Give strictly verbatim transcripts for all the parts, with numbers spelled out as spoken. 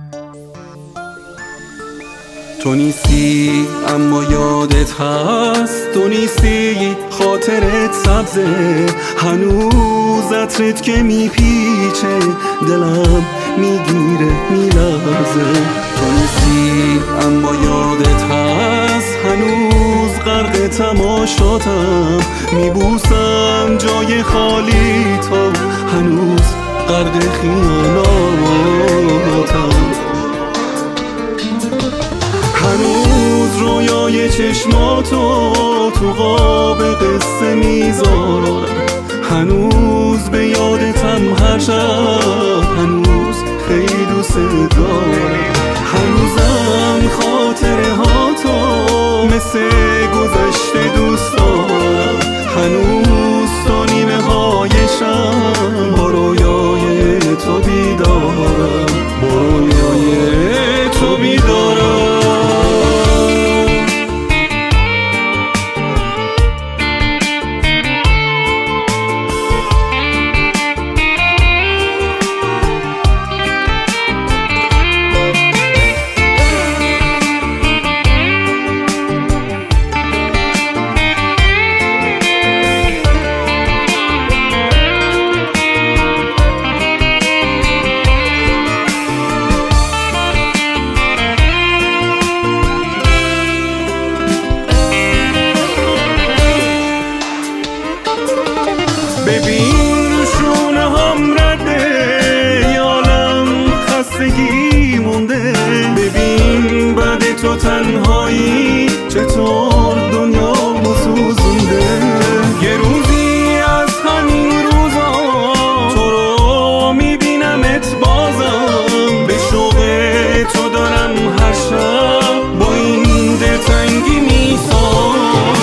تو نیستی اما یادت هست، تو نیستی خاطرت سبزه، هنوز عطرت که میپیچه دلم میگیره میلرزه. تو نیستی اما یادت هست، هنوز غرق تماشاتم، میبوسم جای خالی تو، هنوز غرق خیالاتم، هنوز رویای چشماتو تو قاب قصه میذارم، هنوز به یادتم هر شب، هنوز خیلی دوست دارم، هنوزم خاطره ها تو مثل گذشته دوست دارم، هنوز تا نیمه های شب با رویای تو بیدارم، با رویای تو بیدارم. ببین شونه هم رده، یالم خستگی مونده، ببین بعد تو تنهایی چطور دنیا مسوزونده. یه روزی از همین روزا تو رو میبینمت بازم، به شوق تو دارم هر شب با این دلتنگی میسازم.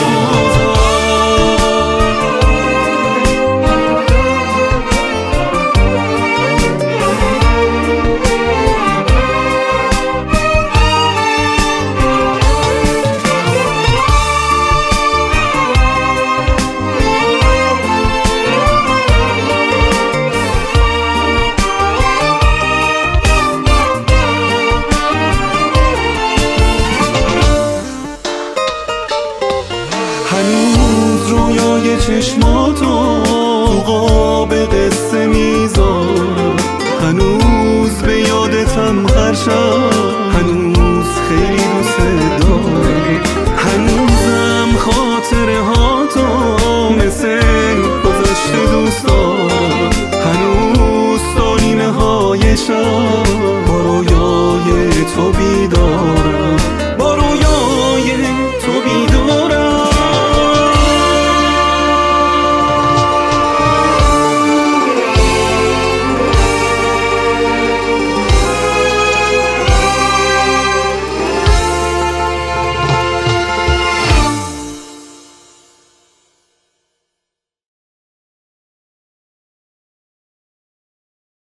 هنوز رویای چشماتو تو قاب قصه میذارم، هنوز به یادتم هر شب، هنوز خیلی دوست دارم، هنوزم خاطره ها تو مثل گذشته دوست دارم، هنوز تا نیمه های شب با رویای تو بیدارم.